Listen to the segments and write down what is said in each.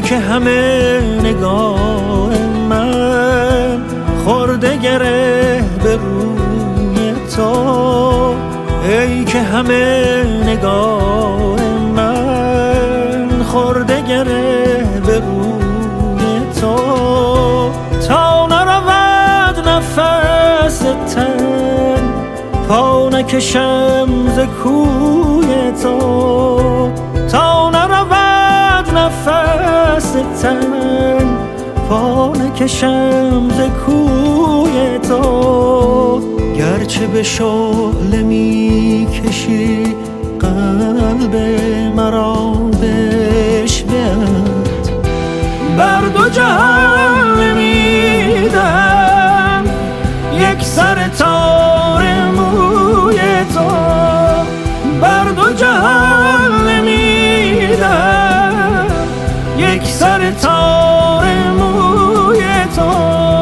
که همه نگاه من خورده گره به روی تو، ای که همه نگاه من خورده گره به روی تو، تا نرود نفس تن پا نکشم ز کوی تو، تا نرود نفس تن پا نکشم ز کوی تو، گرچه به شعله می کشی قلب مرا بشبیند، بر دو جهان نمیدم یک سر تار موی تو، بر دو جهان نمیدم یک سر تار موی تو.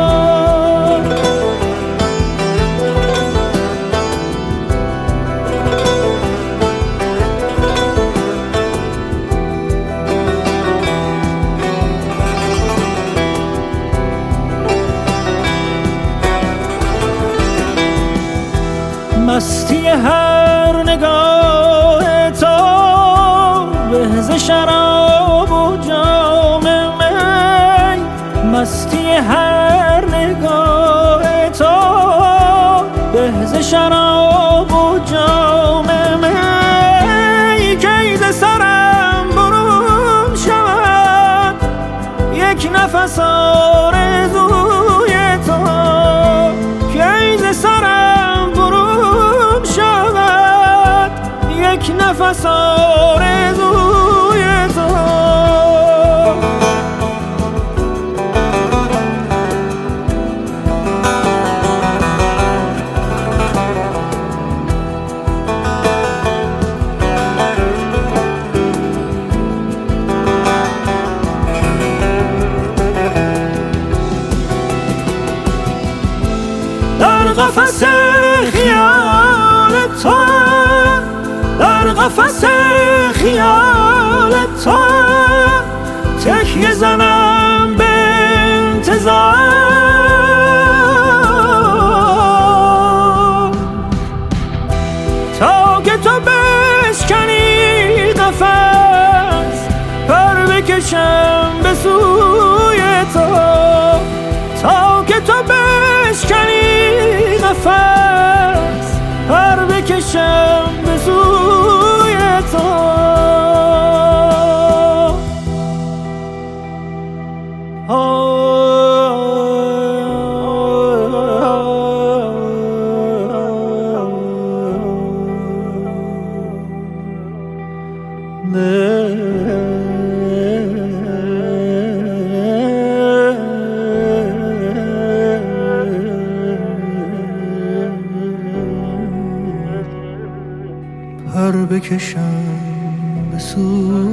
مستی هر نگاه تو به ز شراب و جام می، مستی هر نگاه تو به ز شراب و جام می، کی ز سرم برون شود یک نفس آرزوی تو، کی ز سرم برون شود یک نفس آرزوی تو. در قفس خیال تو، در قفس خیال تو تکیه زنم به انتظار، تا که تو بشکنی قفس پر بکشم به سوی تو، تا که تو بشکنی نفس پر بکشم به سوی تو. پر بکشم به سوی